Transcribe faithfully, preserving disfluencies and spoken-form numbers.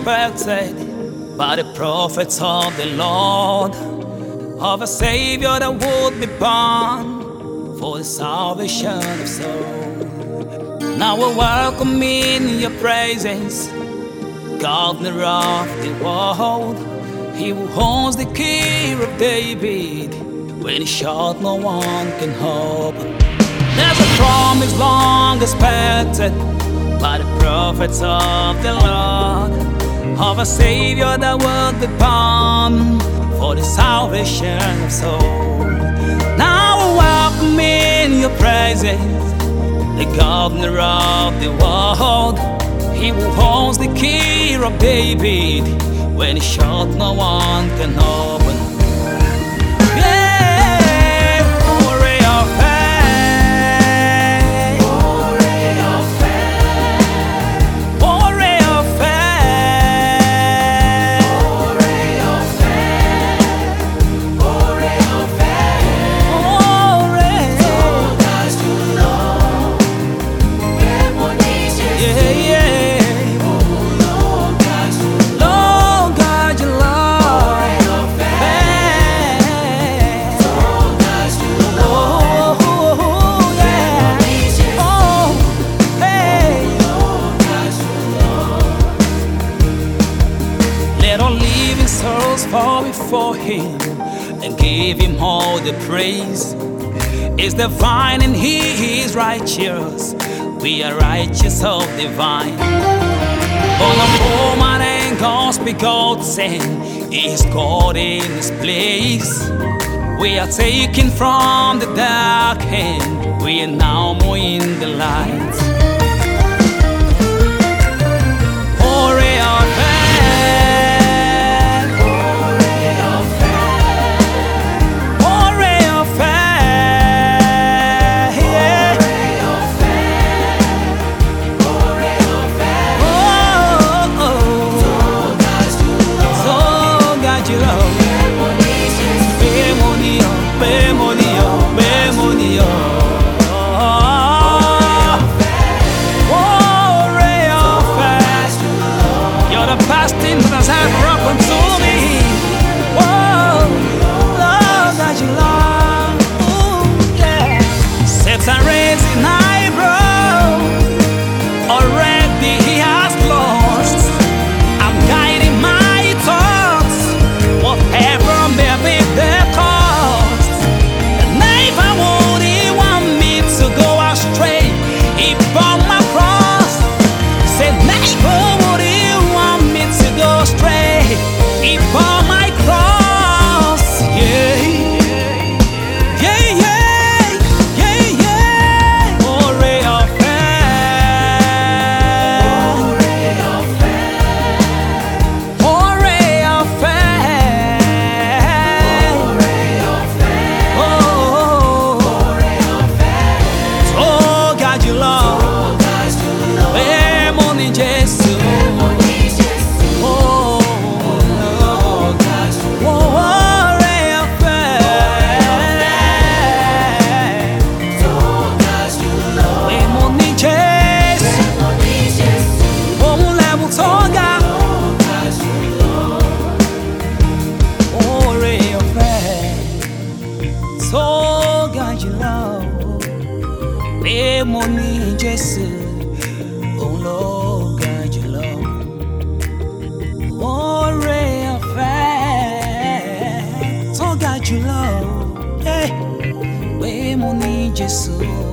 expected by the prophets of the Lord, of a Savior that would be born for the salvation of souls. Now we welcome in your presence, Governor of the world, He who holds the key of David. When He shut, no one can open. There's a promise long expected by the prophets of the Lord, of a Savior that would be born for the salvation of souls. Now we welcome in your presence, the Governor of the world, He who holds the key of David. When He shut, no one can open. Fall before Him and give Him all the praise. Is divine and He is righteous. We are righteous of divine. Born of woman and God's begotten, He is God in His place. We are taken from the dark and we are now more in the light. Money Jésù, òun ló ga jùlọ. Oore ọ̀fẹ́ tó ga jùlọ. Pé mo ní Jésù.